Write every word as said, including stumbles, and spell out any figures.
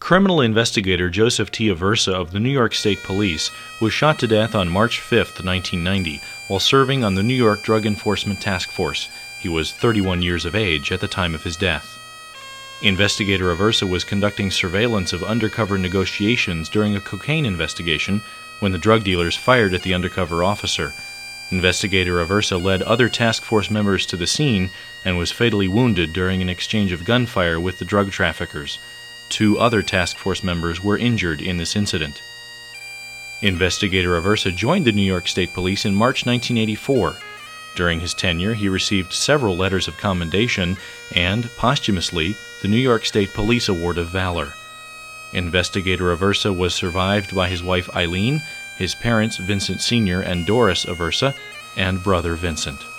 Criminal investigator Joseph T. Aversa of the New York State Police was shot to death on March fifth, nineteen ninety, while serving on the New York Drug Enforcement Task Force. He was thirty-one years of age at the time of his death. Investigator Aversa was conducting surveillance of undercover negotiations during a cocaine investigation when the drug dealers fired at the undercover officer. Investigator Aversa led other task force members to the scene and was fatally wounded during an exchange of gunfire with the drug traffickers. Two other task force members were injured in this incident. Investigator Aversa joined the New York State Police in March nineteen eighty-four. During his tenure, he received several letters of commendation and, posthumously, the New York State Police Award of Valor. Investigator Aversa was survived by his wife Eileen, his parents Vincent Senior and Doris Aversa, and brother Vincent.